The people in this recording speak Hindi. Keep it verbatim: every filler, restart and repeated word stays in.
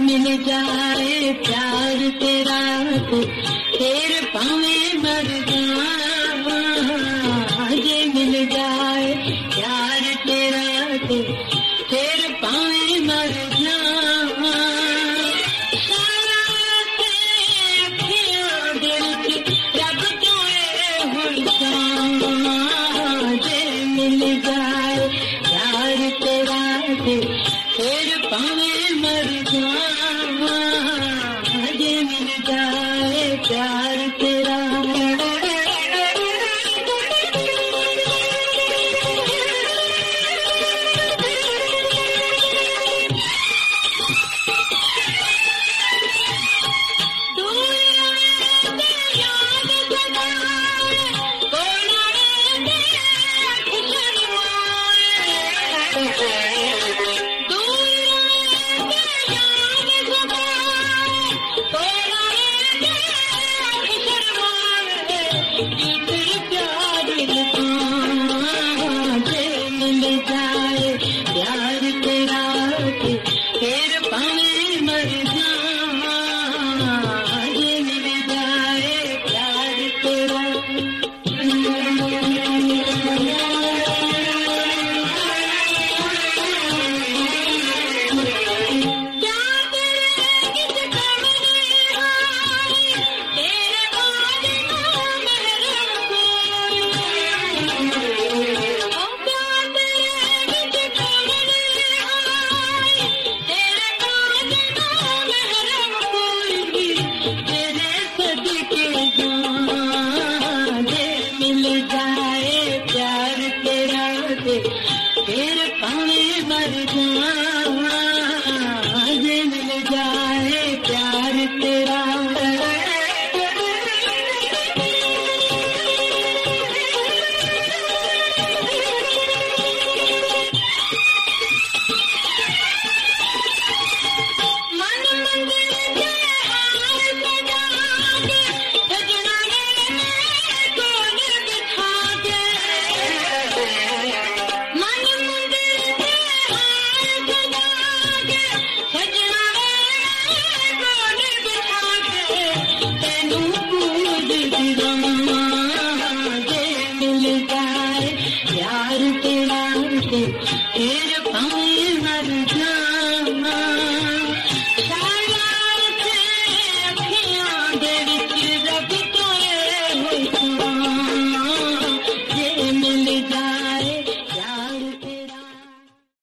मिल जाए प्यार तेरा फिर पावे मर जावा, जे मिल जाए प्यार तेरा फिर पावे मर जावा। रब तोए हुई जे मिल जाए प्यार तेरा फिर पावे मर जावा, जे मिल जाए प्यार तेरा। फिर पावे मर जावा, जे मिल जाए प्यार तेरा। Thank you.